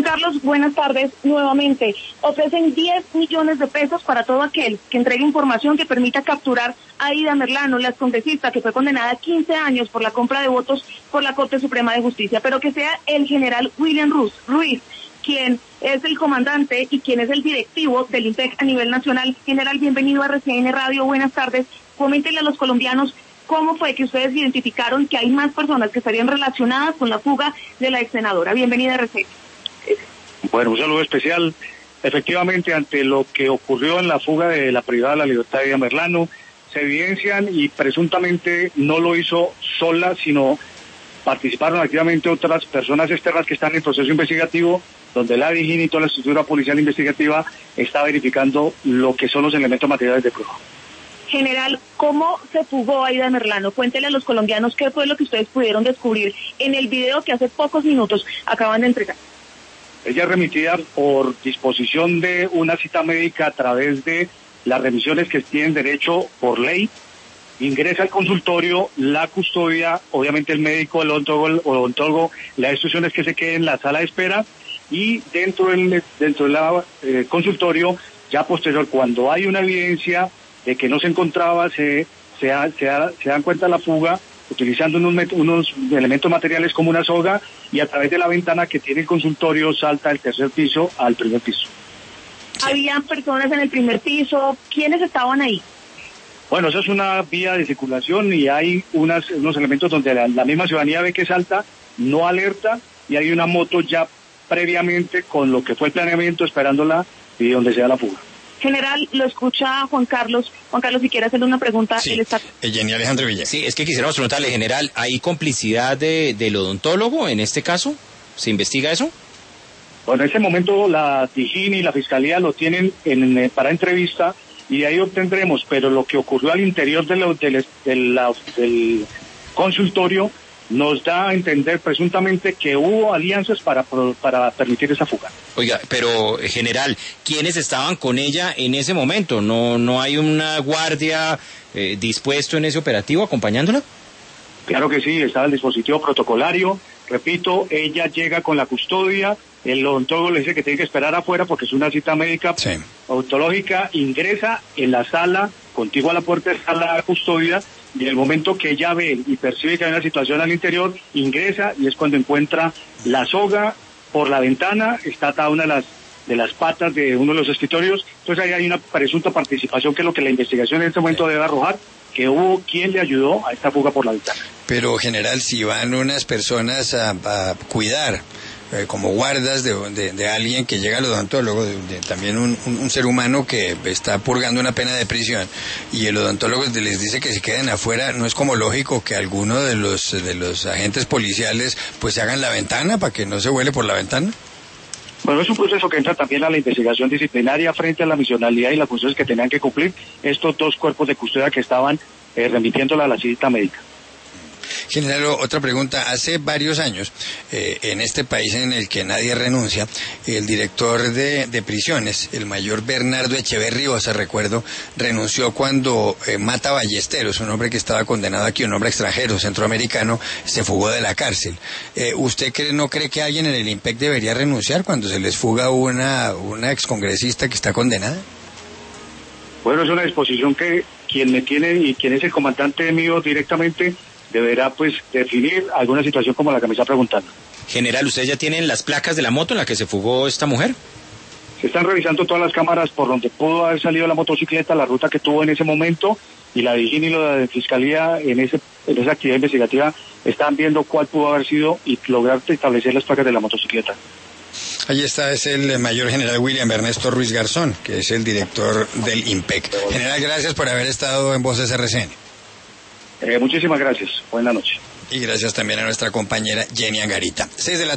Carlos, buenas tardes nuevamente. Ofrecen 10 millones de pesos para todo aquel que entregue información que permita capturar a Aida Merlano, la excongresista que fue condenada a 15 años por la compra de votos por la Corte Suprema de Justicia, pero que sea el general William Ruiz, quien es el comandante y quien es el directivo del IMPEC a nivel nacional. General, bienvenido a RCN Radio, buenas tardes. Coméntenle a los colombianos cómo fue que ustedes identificaron que hay más personas que estarían relacionadas con la fuga de la ex senadora. Bienvenida a RCN. Bueno, un saludo especial. Efectivamente, ante lo que ocurrió en la fuga de la privada de la libertad de Aida Merlano, se evidencian y presuntamente no lo hizo sola, sino participaron activamente otras personas externas que están en proceso investigativo, donde la DIJÍN y toda la estructura policial investigativa está verificando lo que son los elementos materiales de prueba. General, ¿cómo se fugó Aida Merlano? Cuéntele a los colombianos qué fue lo que ustedes pudieron descubrir en el video que hace pocos minutos acaban de entregar. Ella es remitida por disposición de una cita médica a través de las remisiones que tienen derecho por ley. Ingresa al consultorio, la custodia, obviamente el médico, el odontólogo, la instrucción es que se quede en la sala de espera y dentro del consultorio, ya posterior, cuando hay una evidencia de que no se encontraba, se dan cuenta de la fuga, utilizando unos elementos materiales como una soga, y a través de la ventana que tiene el consultorio salta del tercer piso al primer piso. ¿Habían personas en el primer piso? ¿Quiénes estaban ahí? Bueno, eso es una vía de circulación y hay unos elementos donde la misma ciudadanía ve que salta, no alerta, y hay una moto ya previamente con lo que fue el planeamiento esperándola y donde sea la fuga. General, lo escucha Juan Carlos. Juan Carlos, si quiere hacerle una pregunta, sí. Él está... Jenny Alejandro Villa. Sí, es que quisiéramos preguntarle, general, ¿hay complicidad del odontólogo en este caso? ¿Se investiga eso? Bueno, en ese momento la DIJÍN y la Fiscalía lo tienen para entrevista y de ahí obtendremos, pero lo que ocurrió al interior del consultorio nos da a entender presuntamente que hubo alianzas para permitir esa fuga. Oiga, pero general, ¿quiénes estaban con ella en ese momento? ¿No hay una guardia dispuesto en ese operativo acompañándola? Claro que sí, estaba el dispositivo protocolario. Repito, ella llega con la custodia, el odontólogo le dice que tiene que esperar afuera porque es una cita médica odontológica, ingresa en la sala, contigua a la puerta de sala custodia, y en el momento que ella ve y percibe que hay una situación al interior, ingresa y es cuando encuentra la soga por la ventana, está atada una de las patas de uno de los escritorios. Entonces ahí hay una presunta participación, que es lo que la investigación en este momento debe arrojar, que hubo quien le ayudó a esta fuga por la ventana. Pero, general, si van unas personas a cuidar, como guardas de alguien que llega al odontólogo, también un ser humano que está purgando una pena de prisión, y el odontólogo les dice que se queden afuera, ¿no es como lógico que alguno de los agentes policiales pues se hagan la ventana para que no se vuele por la ventana? Bueno, es un proceso que entra también a la investigación disciplinaria frente a la misionalidad y las funciones que tenían que cumplir estos dos cuerpos de custodia que estaban remitiéndola a la cita médica. General, otra pregunta. Hace varios años, en este país en el que nadie renuncia, el director de prisiones, el mayor Bernardo Echeverri Osa, recuerdo, renunció cuando Mata Ballesteros, un hombre que estaba condenado aquí, un hombre extranjero, centroamericano, se fugó de la cárcel. ¿Usted no cree que alguien en el IMPEC debería renunciar cuando se les fuga una excongresista que está condenada? Bueno, es una disposición que quien me tiene y quien es el comandante mío directamente deberá pues definir alguna situación como la que me está preguntando. General, ¿ustedes ya tienen las placas de la moto en la que se fugó esta mujer? Se están revisando todas las cámaras por donde pudo haber salido la motocicleta, la ruta que tuvo en ese momento, y la DIJÍN y la de Fiscalía en esa actividad investigativa están viendo cuál pudo haber sido y lograr establecer las placas de la motocicleta. Ahí está, es el mayor general William Ernesto Ruiz Garzón, que es el director del IMPEC. General, gracias por haber estado en Voces RCN. Muchísimas gracias. Buenas noches. Y gracias también a nuestra compañera Jenny Angarita. 6 de la